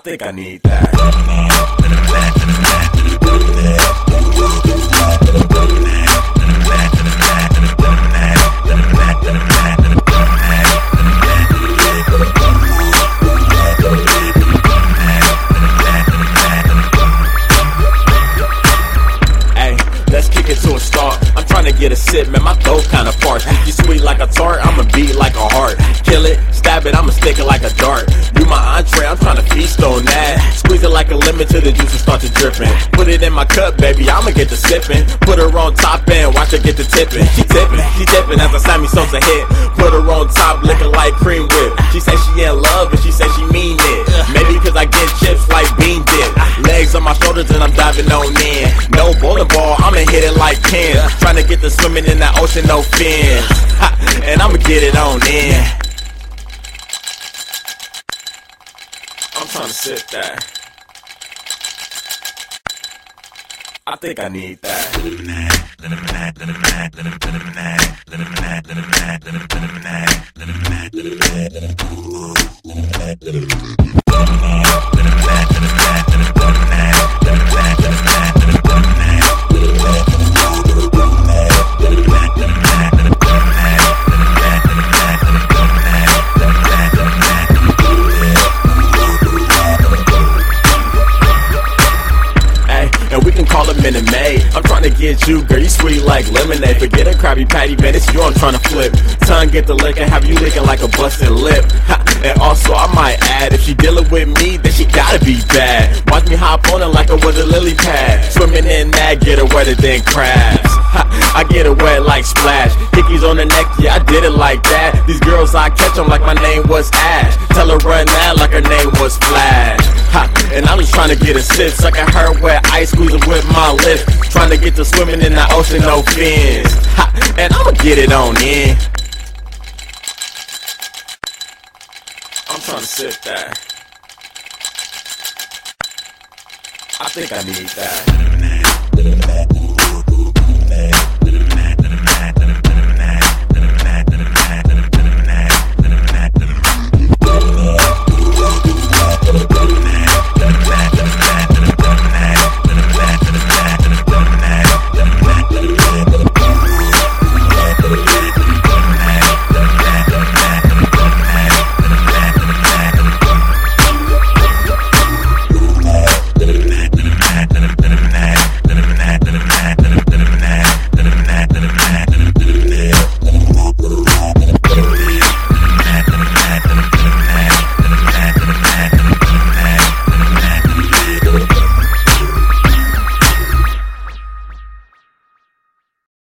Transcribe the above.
think I need that. Let's kick it to a start. I'm trying to get a sip, man, my throat kinda parched. You sweet like a tart, I'ma beat like a heart. Kill it, stab it, I'ma stick it like a dart. You my entree, I'm trying to feast on that. Squeeze it like a lemon till the juices start to dripping. Put it in my cup, baby, I'ma get the sipping. Put her on top and watch her get the tipping. She tipping as I Sammy Sosa hit. Put her on top, looking like cream whip. She say she in love and she say she mean it. Maybe cause I get chips like bean dip. Legs on my shoulders and I'm diving on in. No bowling ball, I'ma hit it like Ken. Trying to get to swimming in that ocean, no fins. And I'ma get it on in. I'm trying to sip that. I think I need that. Minute Maid. I'm trying to get you, girl, you sweet like lemonade. Forget a Krabby Patty, man, it's you I'm trying to flip. Tongue get the lick and have you licking like a busted lip. And also I might add, if she dealing with me, then she gotta be bad. Watch me hop on it like it was a lily pad. Swimming in that, get her wetter than crabs. I get her wet like Splash. Hickeys on the neck, yeah, I did it like that. These girls I catch them like my name was Ash. Tell her run that like her name was Flash. And I'm just trying to get a sip, sucking her wet ice, squeezing with my lips. Trying to get to swimming in the ocean, no fins. And I'ma get it on in. I'm trying to sip that. I think I need that.